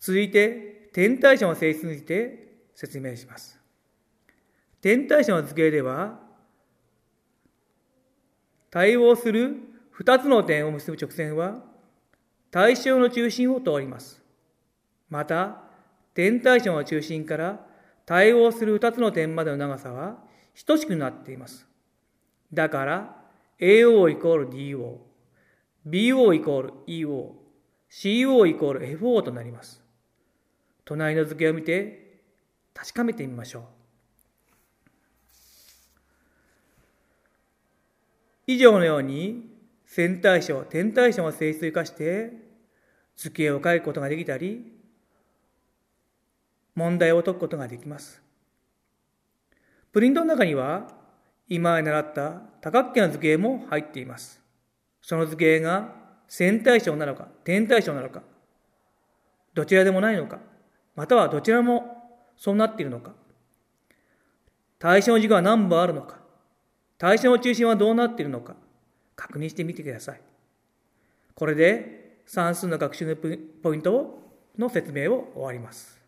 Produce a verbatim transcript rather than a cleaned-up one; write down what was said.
続いて、点対称の性質について説明します。点対称の図形では、対応するふたつの点を結ぶ直線は、対象の中心を通ります。また、点対称の中心から対応するふたつの点までの長さは等しくなっています。だから、エーオー イコール ディーオー、ビーオー イコール イーオー、シーオー イコール エフオー となります。隣の図形を見て確かめてみましょう。以上のように、線対称、点対称の性質を生かして図形を書くことができたり、問題を解くことができます。プリントの中には、今まで習った多角形の図形も入っています。その図形が線対称なのか、点対称なのか、どちらでもないのか、またはどちらもそうなっているのか、対象の軸は何本あるのか、対象の中心はどうなっているのか、確認してみてください。これで算数の学習のポイントの説明を終わります。